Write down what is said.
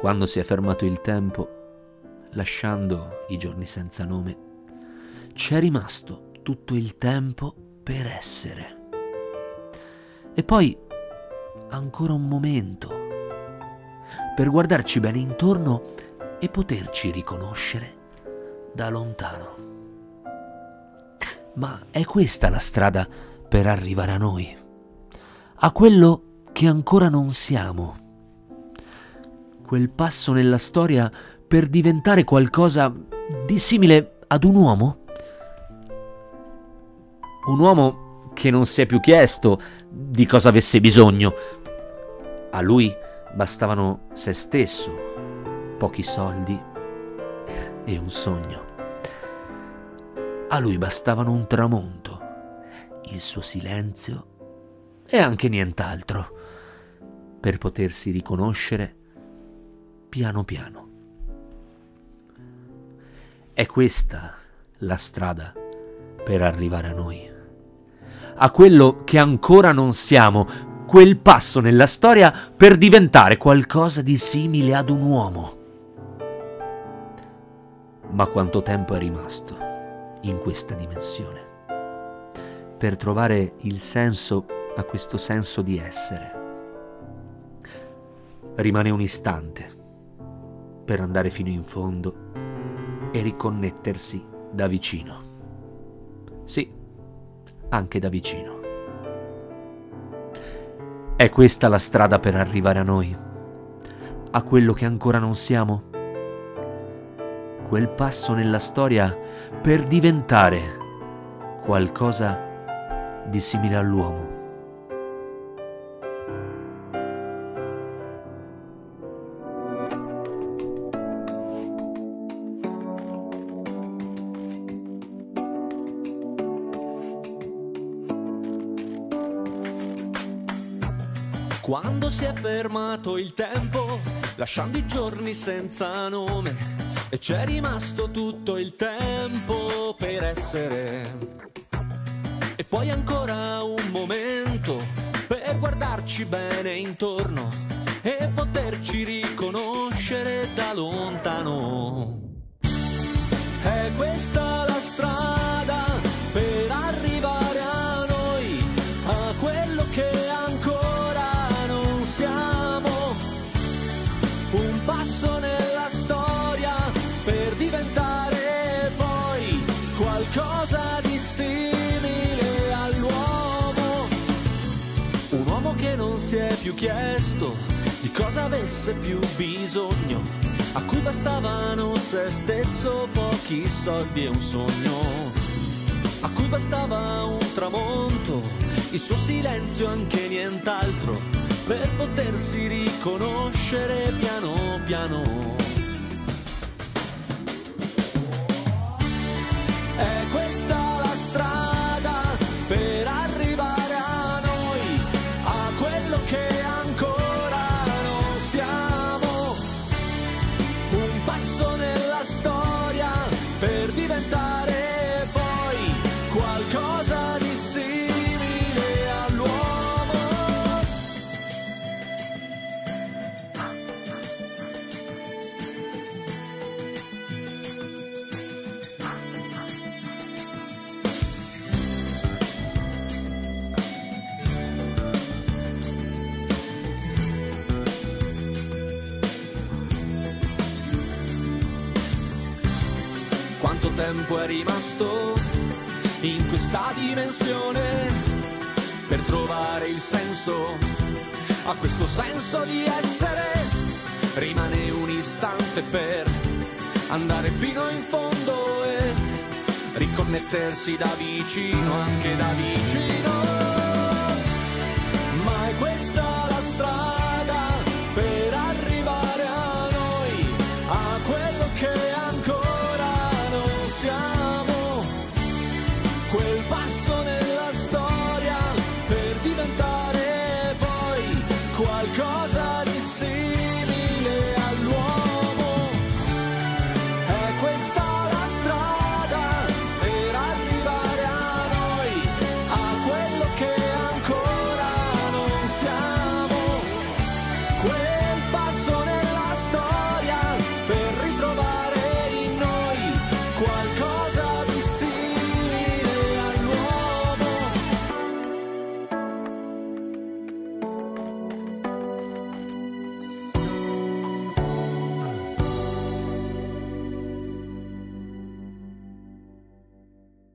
Quando si è fermato il tempo, lasciando i giorni senza nome, c'è rimasto tutto il tempo per essere. E poi ancora un momento per guardarci bene intorno e poterci riconoscere da lontano. Ma è questa la strada per arrivare a noi, a quello che ancora non siamo. Quel passo nella storia per diventare qualcosa di simile ad un uomo? Un uomo che non si è più chiesto di cosa avesse bisogno. A lui bastavano se stesso, pochi soldi e un sogno. A lui bastavano un tramonto, il suo silenzio e anche nient'altro per potersi riconoscere piano piano. È questa la strada per arrivare a noi, a quello che ancora non siamo, quel passo nella storia per diventare qualcosa di simile ad un uomo. Ma quanto tempo è rimasto in questa dimensione per trovare il senso a questo senso di essere? Rimane un istante per andare fino in fondo e riconnettersi da vicino. Sì, anche da vicino. È questa la strada per arrivare a noi, a quello che ancora non siamo? Quel passo nella storia per diventare qualcosa di simile all'uomo. Quando si è fermato il tempo, lasciando i giorni senza nome, e c'è rimasto tutto il tempo per essere. E poi ancora un momento per guardarci bene intorno e poterci riconoscere da lontano. È questa la strada per arrivare a noi, a quello che un passo nella storia per diventare poi qualcosa di simile all'uomo. Un uomo che non si è più chiesto di cosa avesse più bisogno, a cui bastavano se stesso, pochi soldi e un sogno, a cui bastava un tramonto, il suo silenzio, anche nient'altro, per potersi riconoscere piano piano. È questa la strada per arrivare a noi, a quello che ancora non siamo. Un passo nella storia per diventare poi qualcosa di simile all'uomo. Quanto tempo è rimasto in questa dimensione per trovare il senso a questo senso di essere? Rimane un istante per andare fino in fondo e riconnettersi da vicino, anche da vicino. Ma è questa